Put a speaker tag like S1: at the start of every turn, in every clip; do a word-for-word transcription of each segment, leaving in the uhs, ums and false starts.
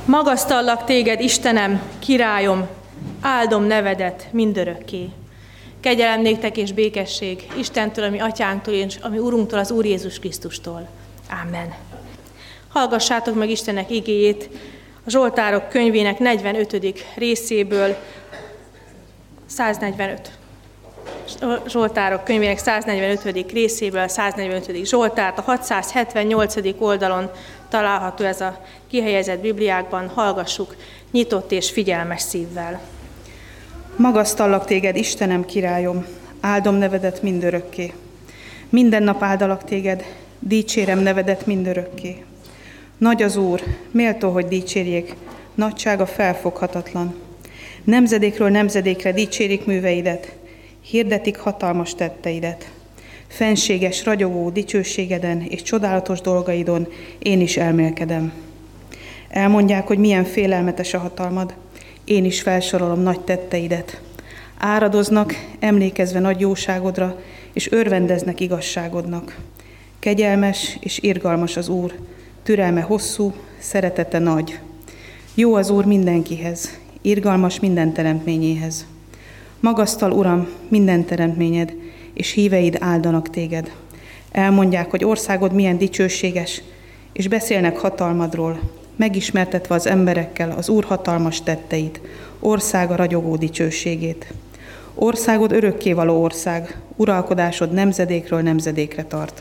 S1: Magasztallak téged, Istenem, királyom, áldom nevedet mindörökké. Kegyelem néktek és békesség Istentől, ami atyánktól és ami Urunktól, az Úr Jézus Krisztustól. Amen. Hallgassátok meg Istennek igéjét a Zsoltárok könyvének negyvenötödik részéből, száznegyvenöt. Zsoltárok könyvének száznegyvenötödik részéből, a száznegyvenötödik Zsoltárt, a hatszázhetvennyolcadik oldalon található ez a kihelyezett Bibliákban. Hallgassuk nyitott és figyelmes szívvel.
S2: Magasztallak téged, Istenem, királyom, áldom nevedet mindörökké. Minden nap áldalak téged, dicsérem nevedet mindörökké. Nagy az Úr, méltó, hogy dicsérjék, nagysága felfoghatatlan. Nemzedékről nemzedékre dicsérik műveidet, hirdetik hatalmas tetteidet. Fenséges, ragyogó dicsőségeden és csodálatos dolgaidon én is elmélkedem. Elmondják, hogy milyen félelmetes a hatalmad, én is felsorolom nagy tetteidet. Áradoznak, emlékezve nagy jóságodra, és örvendeznek igazságodnak. Kegyelmes és irgalmas az Úr, türelme hosszú, szeretete nagy. Jó az Úr mindenkihez, irgalmas minden teremtményéhez. Magasztal, Uram, minden teremtményed, és híveid áldanak téged. Elmondják, hogy országod milyen dicsőséges, és beszélnek hatalmadról, megismertetve az emberekkel az Úr hatalmas tetteit, országa ragyogó dicsőségét. Országod örökkévaló ország, uralkodásod nemzedékről nemzedékre tart.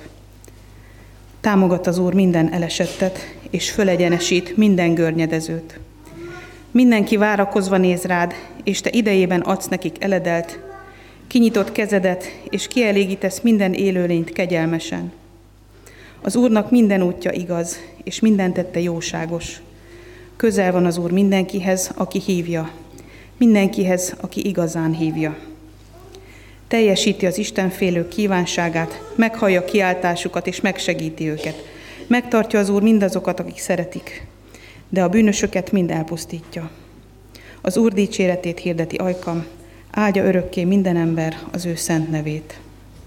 S2: Támogat az Úr minden elesettet, és fölegyenesít minden görnyedezőt. Mindenki várakozva néz rád, és te idejében adsz nekik eledelt, kinyitott kezedet, és kielégítesz minden élőlényt kegyelmesen. Az Úrnak minden útja igaz, és minden tette jóságos. Közel van az Úr mindenkihez, aki hívja, mindenkihez, aki igazán hívja. Teljesíti az Istenfélők kívánságát, meghallja kiáltásukat, és megsegíti őket. Megtartja az Úr mindazokat, akik szeretik, de a bűnösöket mind elpusztítja. Az Úr dicséretét hirdeti ajkam, áldja örökké minden ember az ő szent nevét.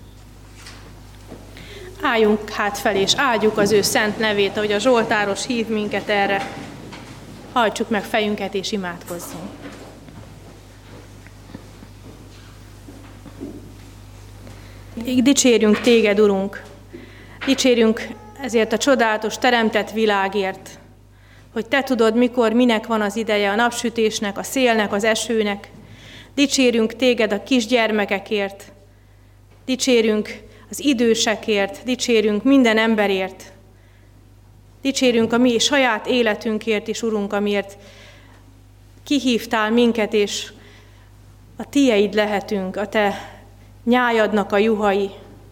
S1: Álljunk hát fel, és áldjuk az ő szent nevét, ahogy a Zsoltáros hív minket erre. Hajtsuk meg fejünket, és imádkozzunk. Dicsérjünk téged, Urunk! Dicsérjünk ezért a csodálatos teremtett világért, hogy te tudod, mikor, minek van az ideje, a napsütésnek, a szélnek, az esőnek. Dicsérjünk téged a kisgyermekekért, dicsérünk az idősekért, dicsérünk minden emberért, dicsérünk a mi saját életünkért is, Urunk, amiért kihívtál minket, és a tieid lehetünk, a te nyájadnak a juhai.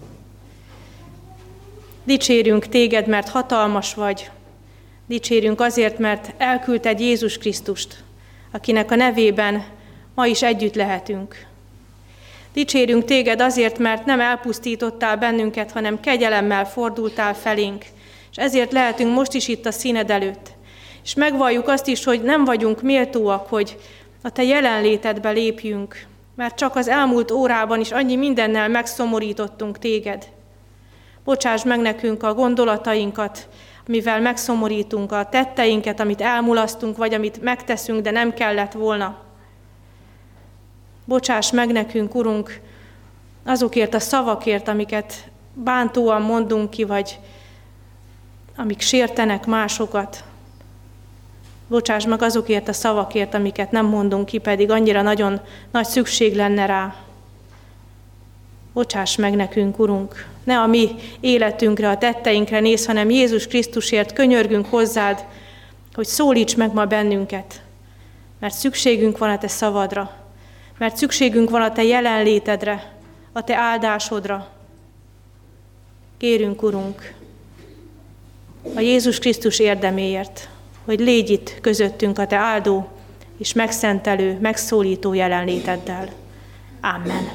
S1: Dicsérünk téged, mert hatalmas vagy, dicsérünk azért, mert elküldted Jézus Krisztust, akinek a nevében ma is együtt lehetünk. Dicsérünk téged azért, mert nem elpusztítottál bennünket, hanem kegyelemmel fordultál felénk, és ezért lehetünk most is itt a színed előtt. És megvalljuk azt is, hogy nem vagyunk méltóak, hogy a te jelenlétedbe lépjünk, mert csak az elmúlt órában is annyi mindennel megszomorítottunk téged. Bocsáss meg nekünk a gondolatainkat, amivel megszomorítunk, a tetteinket, amit elmulasztunk, vagy amit megteszünk, de nem kellett volna. Bocsáss meg nekünk, Urunk, azokért a szavakért, amiket bántóan mondunk ki, vagy amik sértenek másokat. Bocsáss meg azokért a szavakért, amiket nem mondunk ki, pedig annyira nagyon nagy szükség lenne rá. Bocsáss meg nekünk, Urunk, ne a mi életünkre, a tetteinkre néz, hanem Jézus Krisztusért könyörgünk hozzád, hogy szólíts meg ma bennünket, mert szükségünk van a te szavadra, mert szükségünk van a te jelenlétedre, a te áldásodra. Kérünk, Urunk, a Jézus Krisztus érdeméért, hogy légy itt közöttünk a te áldó és megszentelő, megszólító jelenléteddel. Amen.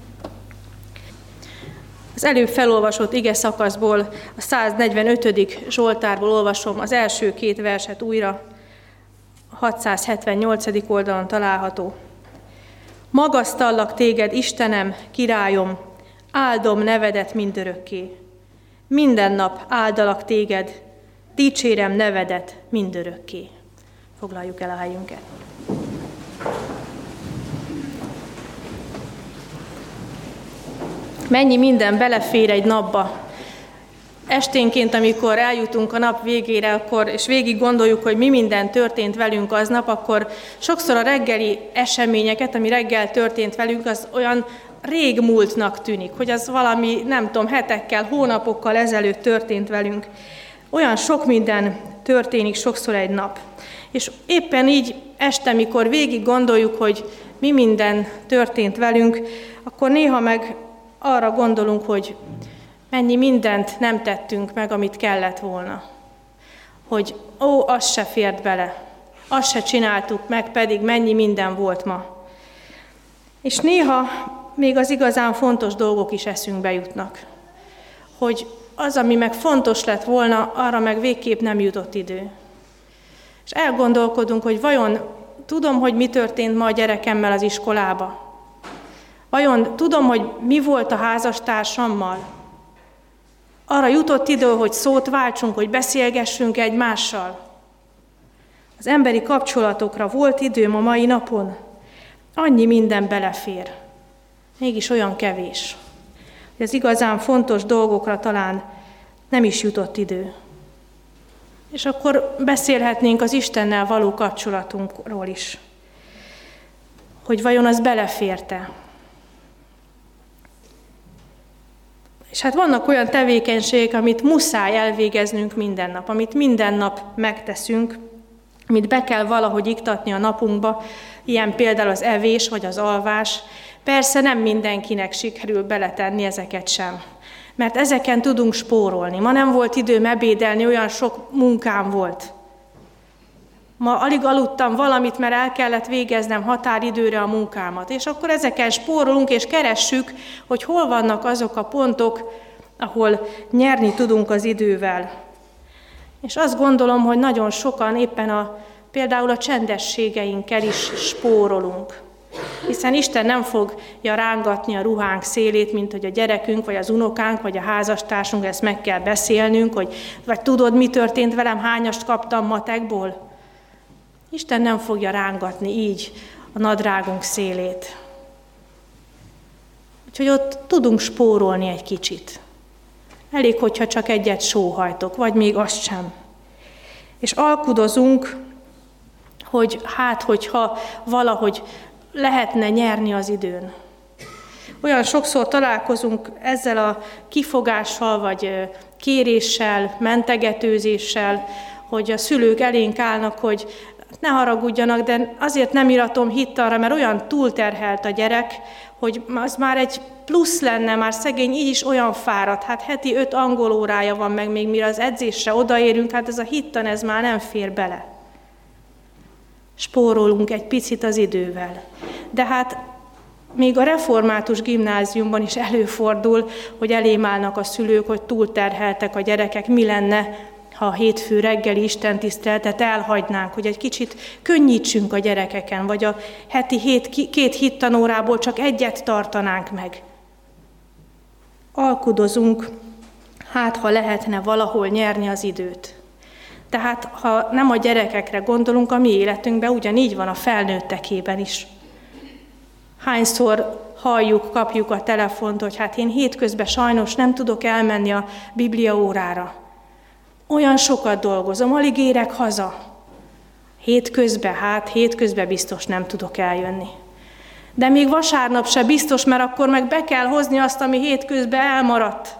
S1: Az előbb felolvasott ige szakaszból, a száznegyvenötödik Zsoltárból olvasom az első két verset újra, a hatszázhetvennyolcadik oldalon található. Magasztallak téged, Istenem, királyom, áldom nevedet mindörökké. Minden nap áldalak téged, dicsérem nevedet mindörökké. Foglaljuk el a helyünket. Mennyi minden belefér egy napba. Esténként, amikor eljutunk a nap végére, akkor, és végig gondoljuk, hogy mi minden történt velünk aznap, akkor sokszor a reggeli eseményeket, ami reggel történt velünk, az olyan régmúltnak tűnik, hogy az valami, nem tudom, hetekkel, hónapokkal ezelőtt történt velünk. Olyan sok minden történik sokszor egy nap. És éppen így este, mikor végig gondoljuk, hogy mi minden történt velünk, akkor néha meg arra gondolunk, hogy mennyi mindent nem tettünk meg, amit kellett volna. Hogy ó, az se fért bele, azt se csináltuk meg, pedig mennyi minden volt ma. És néha még az igazán fontos dolgok is eszünkbe jutnak. Hogy az, ami meg fontos lett volna, arra meg végképp nem jutott idő. És elgondolkodunk, hogy vajon tudom, hogy mi történt ma a gyerekemmel az iskolába? Vajon tudom, hogy mi volt a házastársammal? Arra jutott idő, hogy szót váltsunk, hogy beszélgessünk egymással. Az emberi kapcsolatokra volt időm a mai napon. Annyi minden belefér. Mégis olyan kevés. Hogy az igazán fontos dolgokra talán nem is jutott idő. És akkor beszélhetnénk az Istennel való kapcsolatunkról is. Hogy vajon az beleférte. És hát vannak olyan tevékenységek, amit muszáj elvégeznünk minden nap, amit minden nap megteszünk, amit be kell valahogy iktatni a napunkba, ilyen például az evés vagy az alvás. Persze nem mindenkinek sikerül beletenni ezeket sem, mert ezeken tudunk spórolni. Ma nem volt időm ebédelni, olyan sok munkám volt. Ma alig aludtam valamit, mert el kellett végeznem határidőre a munkámat. És akkor ezeken spórolunk és keressük, hogy hol vannak azok a pontok, ahol nyerni tudunk az idővel. És azt gondolom, hogy nagyon sokan éppen a, például a csendességeinkkel is spórolunk. Hiszen Isten nem fogja rángatni a ruhánk szélét, mint hogy a gyerekünk, vagy az unokánk, vagy a házastársunk, ezt meg kell beszélnünk, hogy vagy tudod, mi történt velem, hányast kaptam matekból? Isten nem fogja rángatni így a nadrágunk szélét. Úgyhogy ott tudunk spórolni egy kicsit. Elég, hogyha csak egyet sóhajtok, vagy még azt sem. És alkudozunk, hogy hát, hogyha valahogy lehetne nyerni az időn. Olyan sokszor találkozunk ezzel a kifogással, vagy kéréssel, mentegetőzéssel, hogy a szülők elénk állnak, hogy ne haragudjanak, de azért nem iratom hitt arra, mert olyan túlterhelt a gyerek, hogy az már egy plusz lenne, már szegény így is olyan fáradt. Hát heti öt angol órája van meg, még mire az edzésre odaérünk, hát ez a hittan, ez már nem fér bele. Spórolunk egy picit az idővel. De hát még a református gimnáziumban is előfordul, hogy elém állnak a szülők, hogy túlterheltek a gyerekek, mi lenne, ha a hétfő reggeli istentiszteletet elhagynánk, hogy egy kicsit könnyítsünk a gyerekeken, vagy a heti hét, két hittanórából csak egyet tartanánk meg. Alkudozunk, hát ha lehetne valahol nyerni az időt. Tehát ha nem a gyerekekre gondolunk, a mi életünkben ugyanígy van a felnőttekében is. Hányszor halljuk, kapjuk a telefont, hogy hát én hétközben sajnos nem tudok elmenni a Biblia órára. Olyan sokat dolgozom, alig érek haza. Hétközben, hát hétközben biztos nem tudok eljönni. De még vasárnap se biztos, mert akkor meg be kell hozni azt, ami hétközben elmaradt.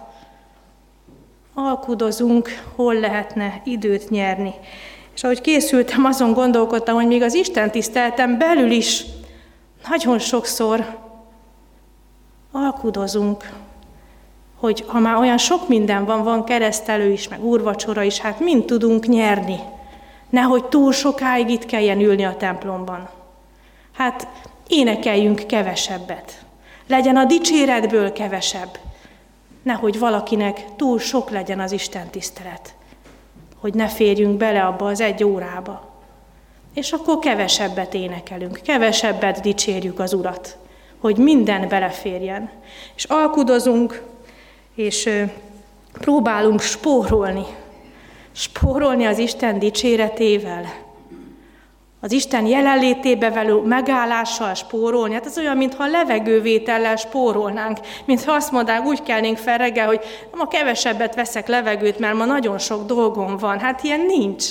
S1: Alkudozunk, hol lehetne időt nyerni. És ahogy készültem, azon gondolkodtam, hogy még az istentiszteleten belül is nagyon sokszor alkudozunk, hogy ha már olyan sok minden van, van keresztelő is, meg úrvacsora is, hát mind tudunk nyerni. Nehogy túl sokáig itt kelljen ülni a templomban. Hát énekeljünk kevesebbet. Legyen a dicséretből kevesebb. Nehogy valakinek túl sok legyen az istentisztelet. Hogy ne férjünk bele abba az egy órába. És akkor kevesebbet énekelünk, kevesebbet dicsérjük az Urat. Hogy minden beleférjen. És alkudozunk, és próbálunk spórolni. Spórolni az Isten dicséretével. az Isten jelenlétébe való megállással spórolni. Hát ez olyan, mintha levegővétellel spórolnánk, mintha azt mondanánk, úgy kelnénk fel reggel, hogy ma kevesebbet veszek levegőt, mert ma nagyon sok dolgom van. Hát ilyen nincs.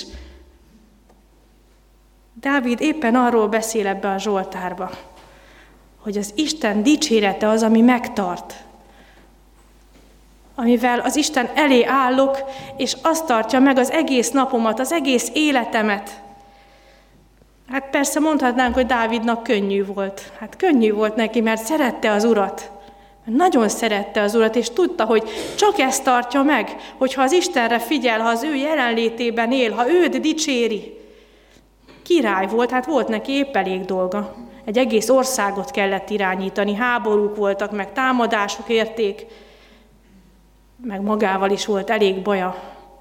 S1: Dávid éppen arról beszél ebbe a Zsoltárba, hogy az Isten dicsérete az, ami megtart. Amivel az Isten elé állok, és azt tartja meg az egész napomat, az egész életemet. Hát persze mondhatnánk, hogy Dávidnak könnyű volt. Hát könnyű volt neki, mert szerette az Urat. Nagyon szerette az Urat, és tudta, hogy csak ezt tartja meg, hogyha az Istenre figyel, ha az ő jelenlétében él, ha őt dicséri. Király volt, hát volt neki épp elég dolga. Egy egész országot kellett irányítani, háborúk voltak, meg támadások érték, meg magával is volt elég baja.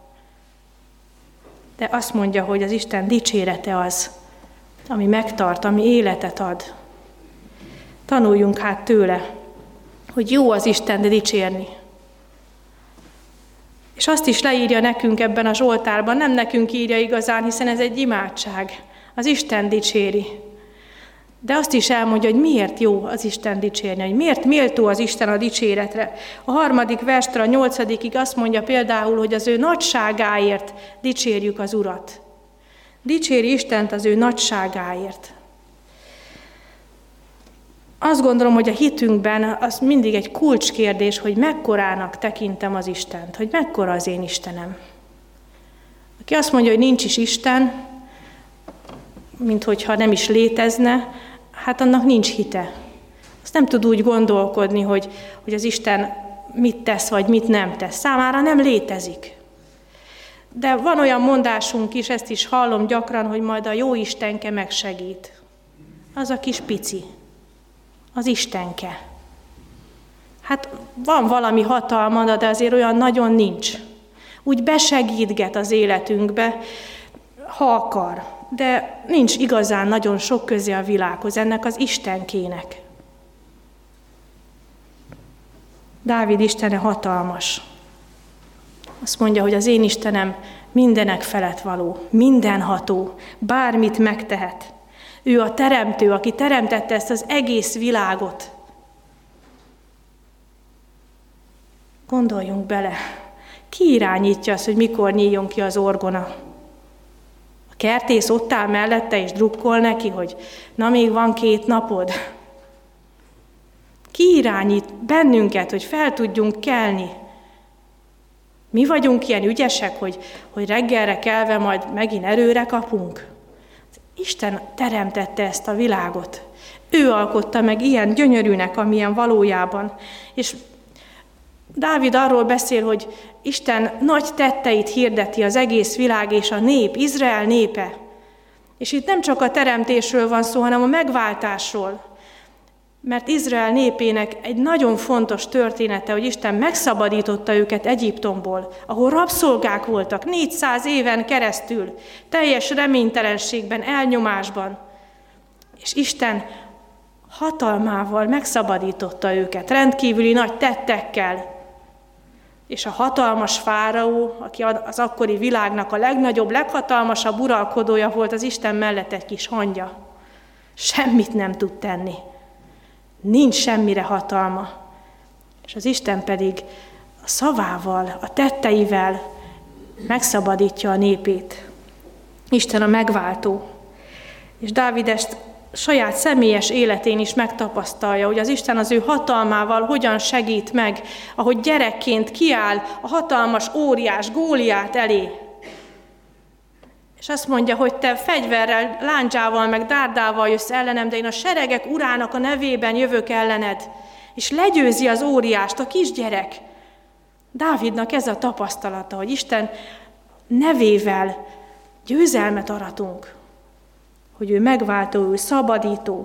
S1: De azt mondja, hogy az Isten dicsérete az, ami megtart, ami életet ad. Tanuljunk hát tőle, hogy jó az Istent dicsérni. És azt is leírja nekünk ebben a Zsoltárban, nem nekünk írja igazán, hiszen ez egy imádság. Az Isten dicséri. De azt is elmondja, hogy miért jó az Isten dicsérni, hogy miért méltó az Isten a dicséretre. A harmadik verstől a nyolcadikig azt mondja például, hogy az ő nagyságáért dicsérjük az Urat. Dicséri Istent az ő nagyságáért. Azt gondolom, hogy a hitünkben az mindig egy kulcskérdés, hogy mekkorának tekintem az Istent, hogy mekkora az én Istenem. Aki azt mondja, hogy nincs is Isten, mint hogyha nem is létezne, hát annak nincs hite. Azt nem tud úgy gondolkodni, hogy, hogy az Isten mit tesz, vagy mit nem tesz. Számára nem létezik. De van olyan mondásunk is, ezt is hallom gyakran, hogy majd a jó Istenke megsegít. Az a kis pici. Az Istenke. Hát van valami hatalma, de azért olyan nagyon nincs. Úgy besegítget az életünkbe, ha akar. De nincs igazán nagyon sok köze a világhoz, ennek az Istenkének. Dávid Istene hatalmas. Azt mondja, hogy az én Istenem mindenek felett való, mindenható, bármit megtehet. Ő a teremtő, aki teremtette ezt az egész világot. Gondoljunk bele, ki irányítja azt, hogy mikor nyíljon ki az orgona? A kertész ott áll mellette és drukkol neki, hogy na még van két napod. Ki irányít bennünket, hogy fel tudjunk kelni? Mi vagyunk ilyen ügyesek, hogy, hogy reggelre kelve majd megint erőre kapunk? Isten teremtette ezt a világot. Ő alkotta meg ilyen gyönyörűnek, amilyen valójában. És Dávid arról beszél, hogy Isten nagy tetteit hirdeti az egész világ és a nép, Izrael népe. És itt nem csak a teremtésről van szó, hanem a megváltásról. Mert Izrael népének egy nagyon fontos története, hogy Isten megszabadította őket Egyiptomból, ahol rabszolgák voltak négyszáz éven keresztül, teljes reménytelenségben, elnyomásban. És Isten hatalmával megszabadította őket, rendkívüli nagy tettekkel. És a hatalmas fáraó, aki az akkori világnak a legnagyobb, leghatalmasabb uralkodója volt, az Isten mellett egy kis hangya. Semmit nem tud tenni. Nincs semmire hatalma. És az Isten pedig a szavával, a tetteivel megszabadítja a népét. Isten a megváltó. És Dávid ezt saját személyes életén is megtapasztalja, hogy az Isten az ő hatalmával hogyan segít meg, ahogy gyerekként kiáll a hatalmas óriás Góliát elé. És azt mondja, hogy te fegyverrel, lándzsával, meg dárdával jössz ellenem, de én a seregek urának a nevében jövök ellened. És legyőzi az óriást, a kisgyerek. Dávidnak ez a tapasztalata, hogy Isten nevével győzelmet aratunk. Hogy ő megváltó, ő szabadító.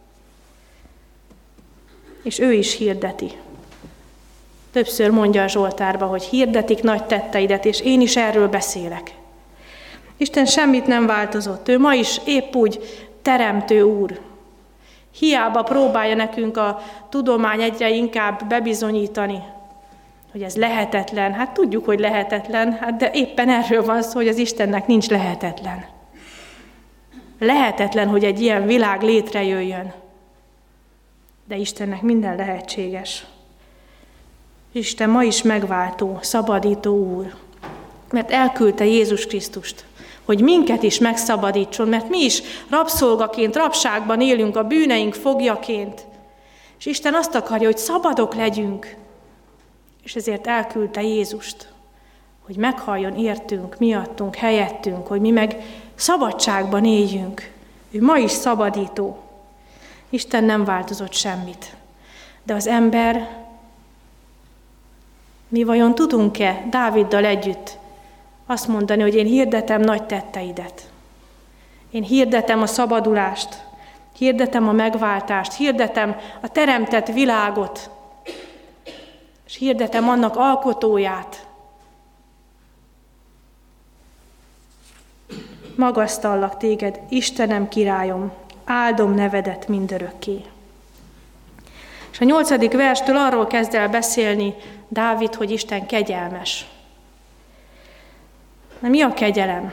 S1: És ő is hirdeti. Többször mondja a Zsoltárba, hogy hirdetik nagy tetteidet, és én is erről beszélek. Isten semmit nem változott, ő ma is épp úgy teremtő úr. Hiába próbálja nekünk a tudomány egyre inkább bebizonyítani, hogy ez lehetetlen. Hát tudjuk, hogy lehetetlen, hát de éppen erről van szó, hogy az Istennek nincs lehetetlen. Lehetetlen, hogy egy ilyen világ létrejöjjön. De Istennek minden lehetséges. Isten ma is megváltó, szabadító Úr. Mert elküldte Jézus Krisztust, hogy minket is megszabadítson, mert mi is rabszolgaként, rabságban élünk, a bűneink fogjaként. És Isten azt akarja, hogy szabadok legyünk. És ezért elküldte Jézust, hogy meghalljon értünk, miattunk, helyettünk, hogy mi meg szabadságban éljünk. Ő ma is szabadító. Isten nem változott semmit. De az ember, mi vajon tudunk-e Dáviddal együtt azt mondani, hogy én hirdetem nagy tetteidet. Én hirdetem a szabadulást, hirdetem a megváltást, hirdetem a teremtett világot, és hirdetem annak alkotóját. Magasztallak téged, Istenem, királyom, áldom nevedet mindörökké. És a nyolcadik verstől arról kezd el beszélni Dávid, hogy Isten kegyelmes. Na, mi a kegyelem?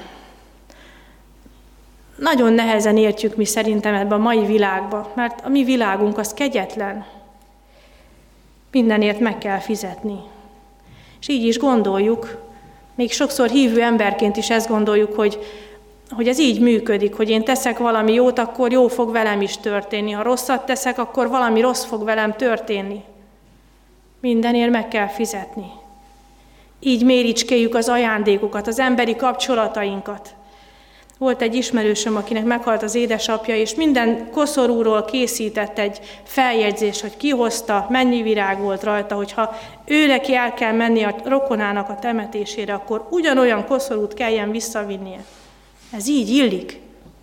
S1: Nagyon nehezen értjük mi szerintem ebben a mai világban, mert a mi világunk az kegyetlen. Mindenért meg kell fizetni. És így is gondoljuk, még sokszor hívő emberként is ezt gondoljuk, hogy, hogy ez így működik, hogy én teszek valami jót, akkor jó fog velem is történni. Ha rosszat teszek, akkor valami rossz fog velem történni. Mindenért meg kell fizetni. Így méricskéljük az ajándékokat, az emberi kapcsolatainkat. Volt egy ismerősöm, akinek meghalt az édesapja, és minden koszorúról készített egy feljegyzés, hogy ki hozta, mennyi virág volt rajta, hogyha ő neki el kell menni a rokonának a temetésére, akkor ugyanolyan koszorút kelljen visszavinnie. Ez így illik.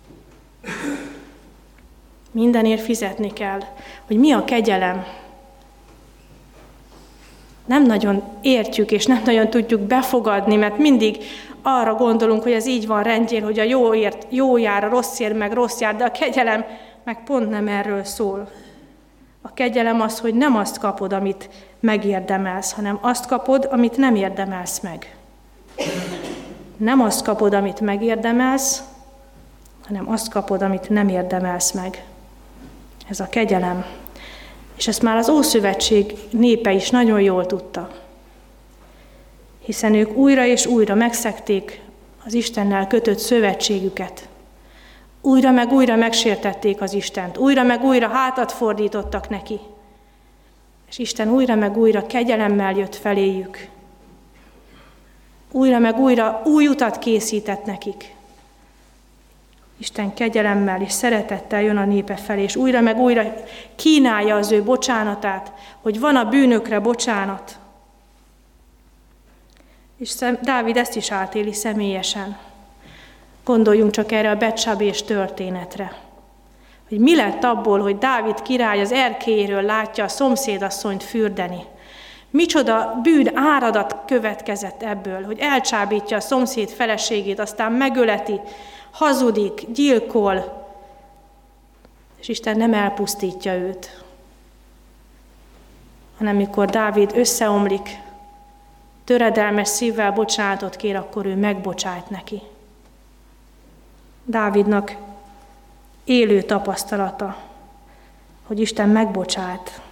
S1: Mindenért fizetni kell, hogy mi a kegyelem. Nem nagyon értjük, és nem nagyon tudjuk befogadni, mert mindig arra gondolunk, hogy ez így van rendjén, hogy a jóért jó jár, a rosszért meg rossz jár, de a kegyelem meg pont nem erről szól. A kegyelem az, hogy nem azt kapod, amit megérdemelsz, hanem azt kapod, amit nem érdemelsz meg. Nem azt kapod, amit megérdemelsz, hanem azt kapod, amit nem érdemelsz meg. Ez a kegyelem. És ezt már az Ószövetség népe is nagyon jól tudta. Hiszen ők újra és újra megszegték az Istennel kötött szövetségüket. Újra meg újra megsértették az Istent. Újra meg újra hátat fordítottak neki. És Isten újra meg újra kegyelemmel jött feléjük. Újra meg újra új utat készített nekik. Isten kegyelemmel és szeretettel jön a népe felé, és újra meg újra kínálja az ő bocsánatát, hogy van a bűnökre bocsánat. És Dávid ezt is átéli személyesen. Gondoljunk csak erre a Betsabés történetre. Hogy mi lett abból, hogy Dávid király az erkélyéről látja a szomszédasszonyt fürdeni. Micsoda bűn áradat következett ebből, hogy elcsábítja a szomszéd feleségét, aztán megöleti, hazudik, gyilkol, és Isten nem elpusztítja őt, hanem mikor Dávid összeomlik, töredelmes szívvel bocsánatot kér, akkor ő megbocsájt neki. Dávidnak élő tapasztalata, hogy Isten megbocsát.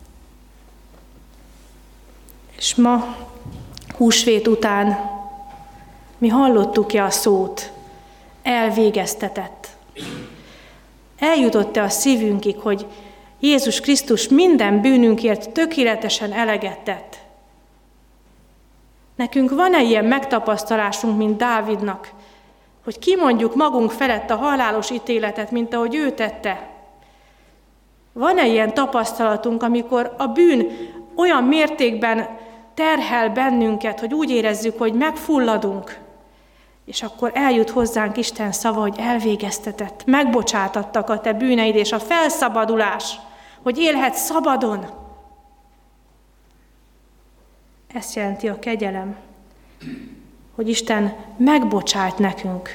S1: És ma, húsvét után mi hallottuk-e a szót, elvégeztetett. Eljutott-e a szívünkig, hogy Jézus Krisztus minden bűnünkért tökéletesen eleget tett? Nekünk van-e ilyen megtapasztalásunk, mint Dávidnak, hogy kimondjuk magunk felett a halálos ítéletet, mint ahogy ő tette? Van-e ilyen tapasztalatunk, amikor a bűn olyan mértékben terhel bennünket, hogy úgy érezzük, hogy megfulladunk, és akkor eljut hozzánk Isten szava, hogy elvégeztetett, megbocsátattak a te bűneid, és a felszabadulás, hogy élhetsz szabadon. Ezt jelenti a kegyelem, hogy Isten megbocsájt nekünk.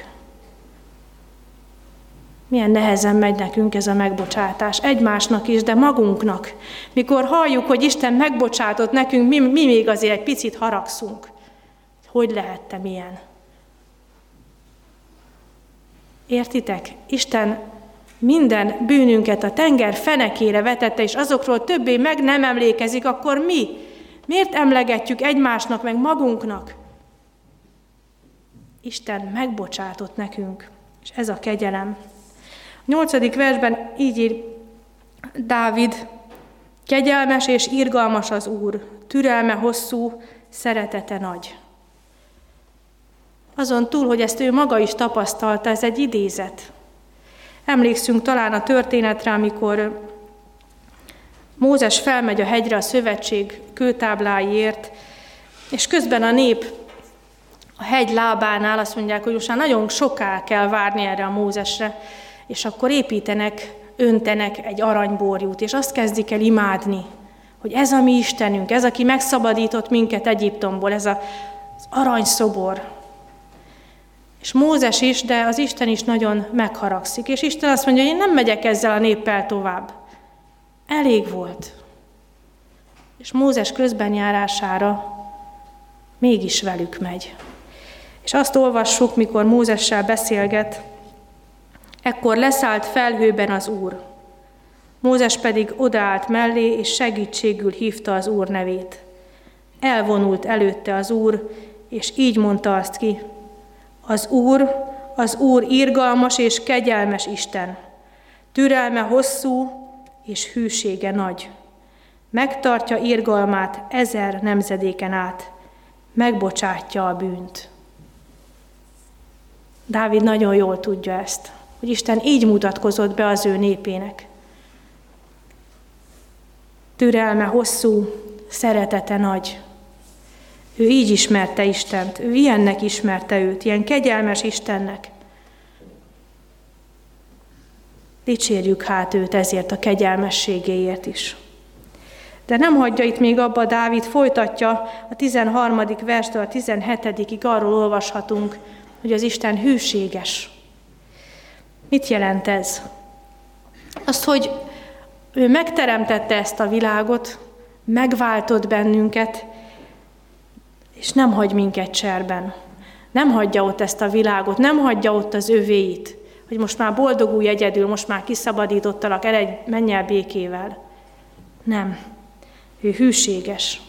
S1: Milyen nehezen megy nekünk ez a megbocsátás, egymásnak is, de magunknak. Mikor halljuk, hogy Isten megbocsátott nekünk, mi, mi még azért egy picit haragszunk. Hogy lehettem ilyen? Értitek? Isten minden bűnünket a tenger fenekére vetette, és azokról többé meg nem emlékezik, akkor mi? Miért emlegetjük egymásnak, meg magunknak? Isten megbocsátott nekünk, és ez a kegyelem. A nyolcadik versben így ír Dávid: kegyelmes és irgalmas az Úr, türelme hosszú, szeretete nagy. Azon túl, hogy ezt ő maga is tapasztalta, ez egy idézet. Emlékszünk talán a történetre, amikor Mózes felmegy a hegyre a szövetség kőtábláiért, és közben a nép a hegy lábánál azt mondják, hogy most már nagyon soká kell várni erre a Mózesre, és akkor építenek, öntenek egy aranyborjút, és azt kezdik el imádni, hogy ez a mi Istenünk, ez, aki megszabadított minket Egyiptomból, ez a, az aranyszobor. És Mózes is, de az Isten is nagyon megharagszik, és Isten azt mondja, hogy én nem megyek ezzel a néppel tovább. Elég volt. És Mózes közbenjárására mégis velük megy. És azt olvassuk, mikor Mózessel beszélget: ekkor leszállt felhőben az Úr. Mózes pedig odaállt mellé, és segítségül hívta az Úr nevét. Elvonult előtte az Úr, és így mondta azt ki: az Úr, az Úr irgalmas és kegyelmes Isten, türelme hosszú és hűsége nagy. Megtartja irgalmát ezer nemzedéken át, megbocsátja a bűnt. Dávid nagyon jól tudja ezt, hogy Isten így mutatkozott be az ő népének. Türelme hosszú, szeretete nagy. Ő így ismerte Istent, ő ilyennek ismerte őt, ilyen kegyelmes Istennek. Dicsérjük hát őt ezért a kegyelmességéért is. De nem hagyja itt még abba, Dávid folytatja a tizenharmadik verstől a tizenhetedikig, arról olvashatunk, hogy az Isten hűséges. Mit jelent ez? Azt, hogy ő megteremtette ezt a világot, megváltott bennünket, és nem hagy minket cserben. Nem hagyja ott ezt a világot, nem hagyja ott az övéit, hogy most már boldogulj egyedül, most már kiszabadítottalak, eredj, menj el békével. Nem. Ő hűséges.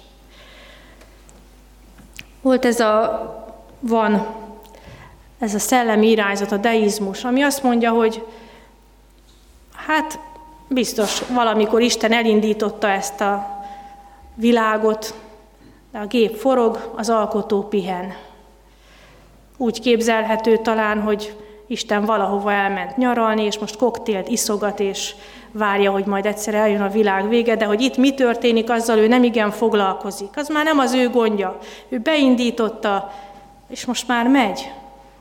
S1: Volt ez a, van ez a szellemi irányzat, a deizmus, ami azt mondja, hogy hát biztos valamikor Isten elindította ezt a világot, de a gép forog, az alkotó pihen. Úgy képzelhető talán, hogy Isten valahova elment nyaralni, és most koktélt iszogat, és várja, hogy majd egyszer eljön a világ vége, de hogy itt mi történik, azzal ő nem igen foglalkozik. Az már nem az ő gondja. Ő beindította, és most már megy.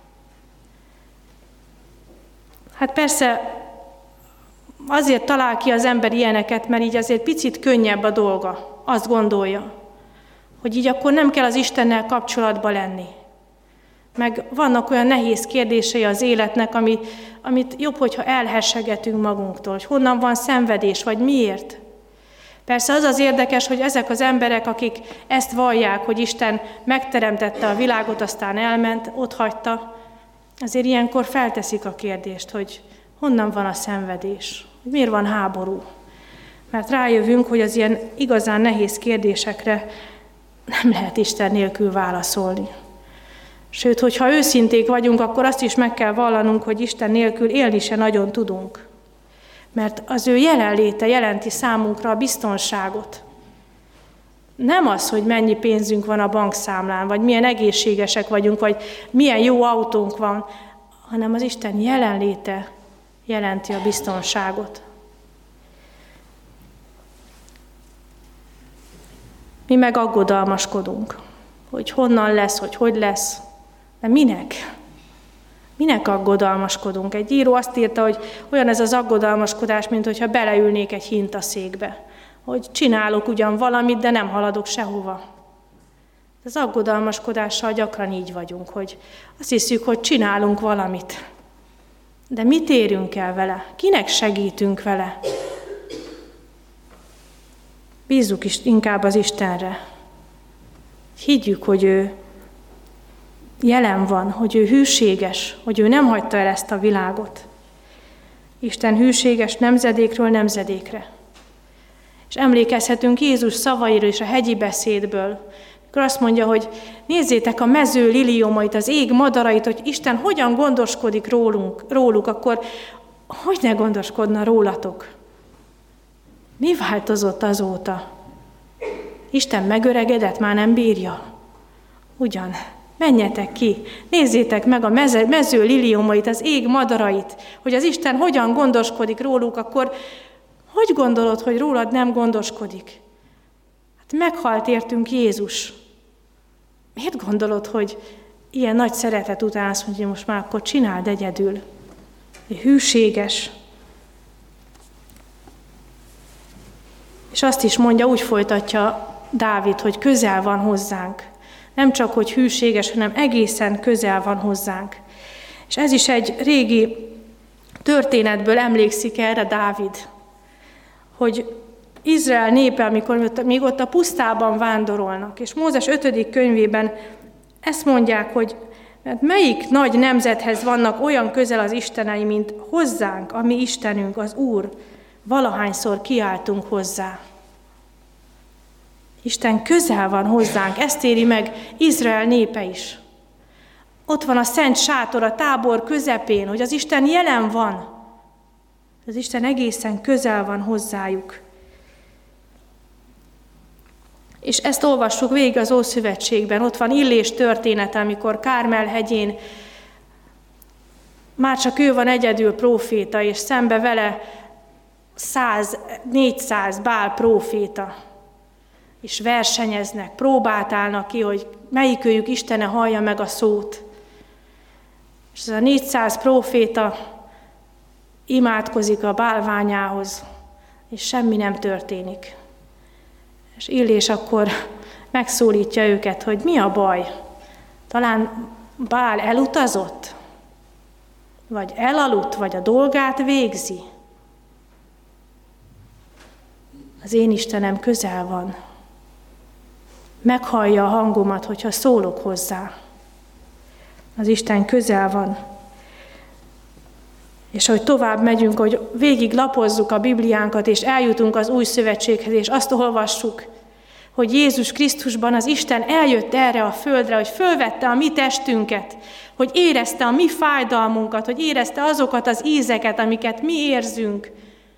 S1: Hát persze azért talál ki az ember ilyeneket, mert így azért picit könnyebb a dolga. Azt gondolja, hogy így akkor nem kell az Istennel kapcsolatba lenni. Meg vannak olyan nehéz kérdései az életnek, amit, amit jobb, hogyha elhessegetünk magunktól, hogy honnan van szenvedés, vagy miért. Persze az az érdekes, hogy ezek az emberek, akik ezt vallják, hogy Isten megteremtette a világot, aztán elment, otthagyta, azért ilyenkor felteszik a kérdést, hogy honnan van a szenvedés, miért van háború. Mert rájövünk, hogy az ilyen igazán nehéz kérdésekre nem lehet Isten nélkül válaszolni. Sőt, hogyha őszinték vagyunk, akkor azt is meg kell vallanunk, hogy Isten nélkül élni se nagyon tudunk. Mert az ő jelenléte jelenti számunkra a biztonságot. Nem az, hogy mennyi pénzünk van a bankszámlán, vagy milyen egészségesek vagyunk, vagy milyen jó autónk van, hanem az Isten jelenléte jelenti a biztonságot. Mi meg aggodalmaskodunk, hogy honnan lesz, hogy hogy lesz, de minek? Minek aggodalmaskodunk? Egy író azt írta, hogy olyan ez az aggodalmaskodás, mint hogyha beleülnék egy hintaszékbe. Hogy csinálok ugyan valamit, de nem haladok sehova. Az aggodalmaskodással gyakran így vagyunk, hogy azt hiszük, hogy csinálunk valamit. De mit érünk el vele? Kinek segítünk vele? Bízzuk is inkább az Istenre. Higgyük, hogy ő jelen van, hogy ő hűséges, hogy ő nem hagyta el ezt a világot. Isten hűséges nemzedékről nemzedékre. És emlékezhetünk Jézus szavaira és a hegyi beszédből, amikor azt mondja, hogy nézzétek a mező liliomait, az ég madarait, hogy Isten hogyan gondoskodik rólunk, róluk, akkor hogy ne gondoskodna rólatok? Mi változott azóta? Isten megöregedett, már nem bírja? Ugyan, menjetek ki, nézzétek meg a mező, mező liliomait, az ég madarait, hogy az Isten hogyan gondoskodik róluk, akkor hogy gondolod, hogy rólad nem gondoskodik? Hát meghalt értünk Jézus. Miért gondolod, hogy ilyen nagy szeretet után azt mondja, hogy most már akkor csináld egyedül? Hűséges. És azt is mondja, úgy folytatja Dávid, hogy közel van hozzánk. Nem csak, hogy hűséges, hanem egészen közel van hozzánk. És ez is egy régi történetből emlékszik erre Dávid, hogy Izrael népe, amikor még ott a pusztában vándorolnak, és Mózes ötödik könyvében ezt mondják, hogy melyik nagy nemzethez vannak olyan közel az istenei, mint hozzánk, a mi Istenünk, az Úr, valahányszor kiáltunk hozzá. Isten közel van hozzánk, ezt éri meg Izrael népe is. Ott van a szent sátor, a tábor közepén, hogy az Isten jelen van. Az Isten egészen közel van hozzájuk. És ezt olvassuk végig az Ószövetségben. Ott van Illés története, amikor Kármel hegyén már csak ő van egyedül próféta, és szembe vele száz, négyszáz Bál próféta. És versenyeznek, próbát állnak ki, hogy melyikőjük Istene hallja meg a szót. És ez a négyszáz próféta imádkozik a bálványához, és semmi nem történik. És Illés akkor megszólítja őket, hogy mi a baj? Talán Bál elutazott? Vagy elaludt, vagy a dolgát végzi? Az én Istenem közel van. Meghallja a hangomat, hogyha szólok hozzá. Az Isten közel van. És ahogy tovább megyünk, hogy végig lapozzuk a Bibliánkat, és eljutunk az Új Szövetséghez, és azt olvassuk, hogy Jézus Krisztusban az Isten eljött erre a földre, hogy fölvette a mi testünket, hogy érezte a mi fájdalmunkat, hogy érezte azokat az ízeket, amiket mi érzünk.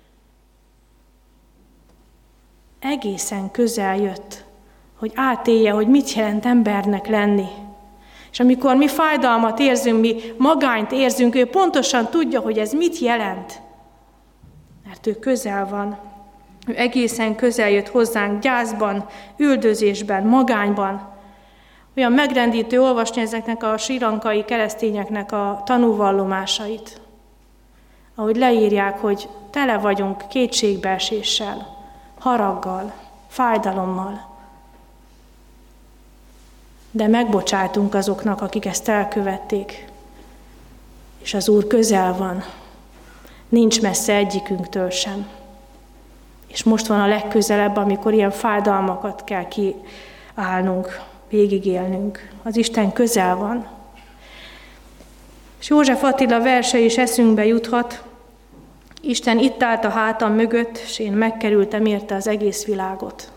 S1: Egészen közel jött, hogy átélje, hogy mit jelent embernek lenni. És amikor mi fájdalmat érzünk, mi magányt érzünk, ő pontosan tudja, hogy ez mit jelent. Mert ő közel van. Ő egészen közel jött hozzánk gyászban, üldözésben, magányban. Olyan megrendítő olvasni ezeknek a srilankai keresztényeknek a tanúvallomásait. Ahogy leírják, hogy tele vagyunk kétségbeeséssel, haraggal, fájdalommal. De megbocsátunk azoknak, akik ezt elkövették. És az Úr közel van. Nincs messze egyikünktől sem. És most van a legközelebb, amikor ilyen fájdalmakat kell kiállnunk, végigélnünk. Az Isten közel van. És József Attila verse is eszünkbe juthat. Isten itt állt a hátam mögött, és én megkerültem érte az egész világot.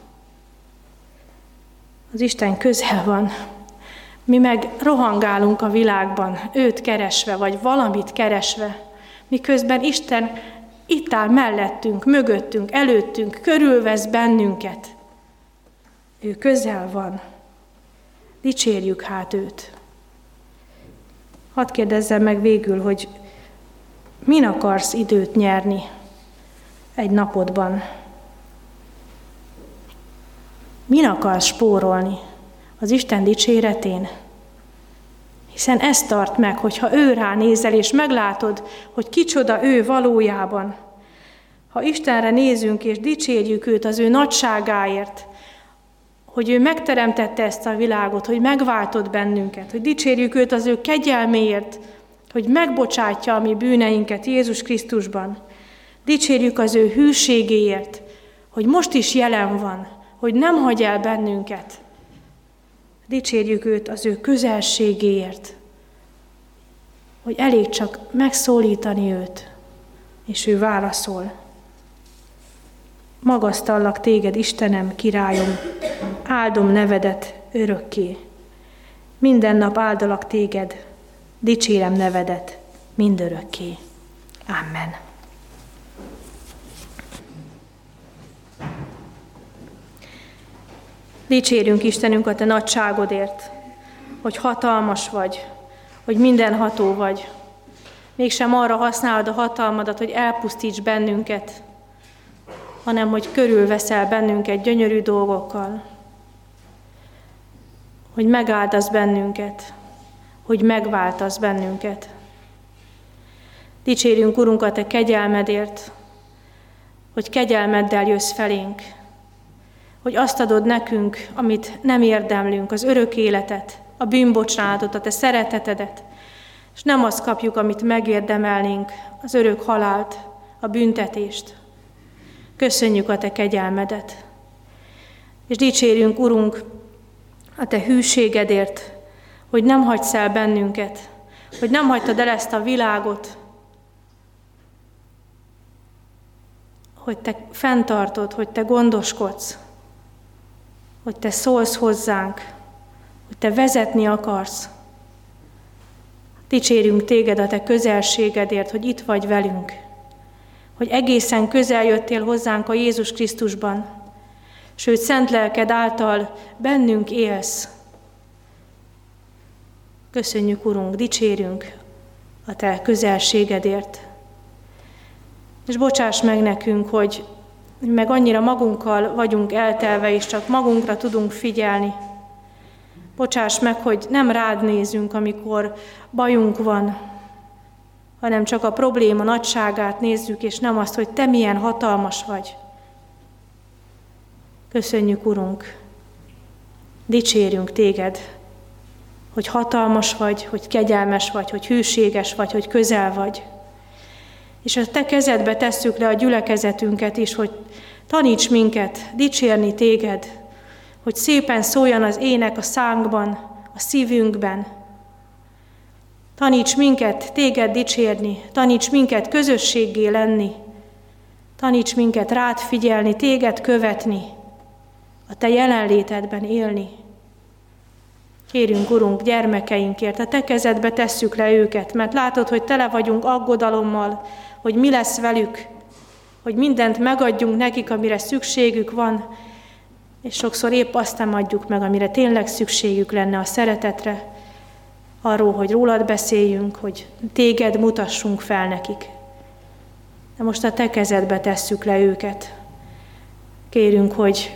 S1: Az Isten közel van. Mi meg rohangálunk a világban, őt keresve, vagy valamit keresve, miközben Isten itt áll mellettünk, mögöttünk, előttünk, körülvesz bennünket. Ő közel van. Dicsérjük hát őt. Hadd kérdezzem meg végül, hogy min akarsz időt nyerni egy napodban? Min akarsz spórolni? Az Isten dicséretén? Hiszen ez tart meg, hogyha ő ránézel, és meglátod, hogy kicsoda ő valójában. Ha Istenre nézünk, és dicsérjük őt az ő nagyságáért, hogy ő megteremtette ezt a világot, hogy megváltott bennünket, hogy dicsérjük őt az ő kegyelméért, hogy megbocsátja a mi bűneinket Jézus Krisztusban. Dicsérjük az ő hűségéért, hogy most is jelen van, hogy nem hagy el bennünket. dicsérjük őt az ő közelségéért, hogy elég csak megszólítani őt, és ő válaszol. Magasztallak téged, Istenem, királyom, áldom nevedet örökké. Minden nap áldalak téged, dicsérem nevedet mindörökké. Amen. Dicsérjünk Istenünk a te nagyságodért, hogy hatalmas vagy, hogy mindenható vagy. Mégsem arra használod a hatalmadat, hogy elpusztíts bennünket, hanem hogy körülveszel bennünket gyönyörű dolgokkal, hogy megáldasz bennünket, hogy megváltasz bennünket. Dicsérjünk, Urunk, a te kegyelmedért, hogy kegyelmeddel jössz felénk, hogy azt adod nekünk, amit nem érdemlünk, az örök életet, a bűnbocsánatot, a te szeretetedet, és nem azt kapjuk, amit megérdemelnénk, az örök halált, a büntetést. Köszönjük a te kegyelmedet, és dicsérjünk, Urunk, a te hűségedért, hogy nem hagysz el bennünket, hogy nem hagytad el ezt a világot, hogy te fenntartod, hogy te gondoskodsz, hogy te szólsz hozzánk, hogy te vezetni akarsz. Dicsérjünk téged a te közelségedért, hogy itt vagy velünk, hogy egészen közel jöttél hozzánk a Jézus Krisztusban, sőt, szent lelked által bennünk élsz. Köszönjük, Urunk, dicsérünk a te közelségedért. És bocsáss meg nekünk, hogy meg annyira magunkkal vagyunk eltelve, és csak magunkra tudunk figyelni. Bocsáss meg, hogy nem rád nézünk, amikor bajunk van, hanem csak a probléma nagyságát nézzük, és nem azt, hogy te milyen hatalmas vagy. Köszönjük, Urunk, dicsérjünk téged, hogy hatalmas vagy, hogy kegyelmes vagy, hogy hűséges vagy, hogy közel vagy. És a te kezedbe tesszük le a gyülekezetünket is, hogy taníts minket dicsérni téged, hogy szépen szóljon az ének a szánkban, a szívünkben. Taníts minket téged dicsérni, taníts minket közösséggé lenni, taníts minket rád figyelni, téged követni, a te jelenlétedben élni. Kérünk, Urunk, gyermekeinkért, a te kezedbe tesszük le őket, mert látod, hogy tele vagyunk aggodalommal, hogy mi lesz velük, hogy mindent megadjunk nekik, amire szükségük van, és sokszor épp azt nem adjuk meg, amire tényleg szükségük lenne, a szeretetre, arról, hogy rólad beszéljünk, hogy téged mutassunk fel nekik. De most a te kezedbe tesszük le őket. Kérünk, hogy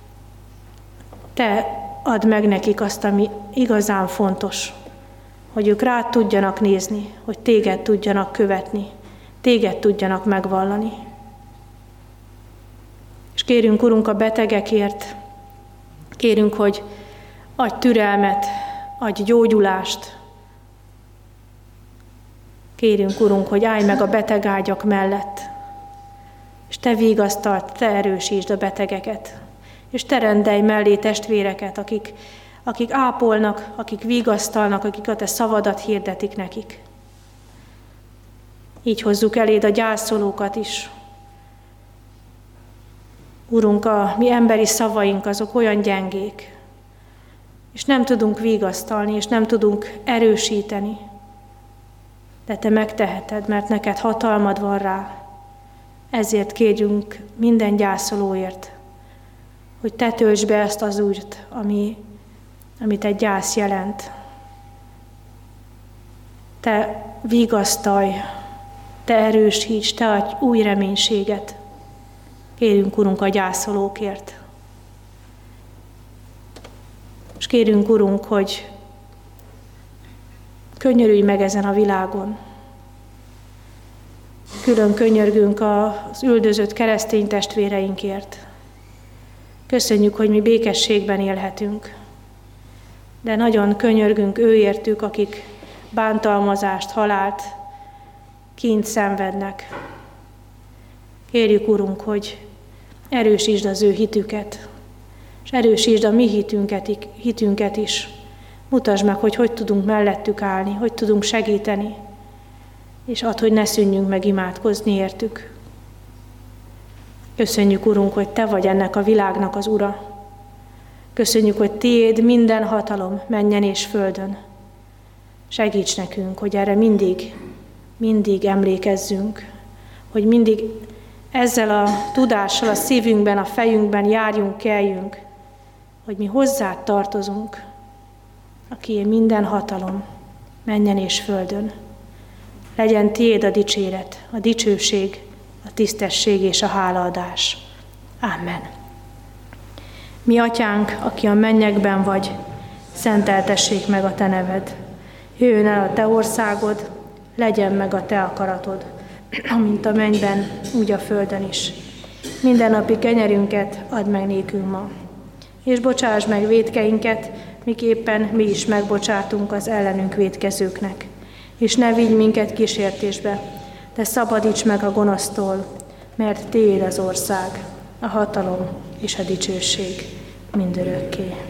S1: te add meg nekik azt, ami igazán fontos, hogy ők rád tudjanak nézni, hogy téged tudjanak követni, téged tudjanak megvallani. És kérünk, Urunk, a betegekért, kérünk, hogy adj türelmet, adj gyógyulást. Kérünk, Urunk, hogy állj meg a betegágyak mellett, és te vigasztald, te erősítsd a betegeket, és te rendelj mellé testvéreket, akik, akik ápolnak, akik vigasztalnak, akik a te szavadat hirdetik nekik. Így hozzuk eléd a gyászolókat is. Urunk, a mi emberi szavaink azok olyan gyengék, és nem tudunk vigasztalni, és nem tudunk erősíteni. De te megteheted, mert neked hatalmad van rá. Ezért kérjünk minden gyászolóért, hogy te töltsd be ezt az út, ami, amit egy gyász jelent. Te vigasztalj, te erősíts, te adj új reménységet. Kérünk, Urunk, a gyászolókért. És kérünk, Urunk, hogy könyörülj meg ezen a világon. Külön könyörgünk az üldözött keresztény testvéreinkért. Köszönjük, hogy mi békességben élhetünk. De nagyon könyörgünk őértük, akik bántalmazást, halált, kínt szenvednek. Kérjük, Urunk, hogy erősítsd az ő hitüket. és erősítsd a mi hitünket, hitünket is. Mutasd meg, hogy hogy tudunk mellettük állni, hogy tudunk segíteni, és add, hogy ne szűnjünk meg imádkozni értük. Köszönjük, Urunk, hogy Te vagy ennek a világnak az Ura. Köszönjük, hogy Tiéd minden hatalom mennyen és földön. Segíts nekünk, hogy erre mindig, mindig emlékezzünk, hogy mindig ezzel a tudással a szívünkben, a fejünkben járjunk, keljünk, hogy mi hozzád tartozunk, akié minden hatalom mennyen és földön. Legyen Tiéd a dicséret, a dicsőség, a tisztesség és a hálaadás. Amen. Mi Atyánk, aki a mennyekben vagy, szenteltessék meg a Te neved. Jöjjön el a Te országod, legyen meg a Te akaratod, amint a mennyben, úgy a földön is. Mindennapi kenyerünket add meg nékünk ma, és bocsáss meg vétkeinket, miképpen mi is megbocsátunk az ellenünk vétkezőknek. És ne vigy minket kísértésbe, de szabadíts meg a gonosztól, mert Tiéd az ország, a hatalom és a dicsőség mindörökké.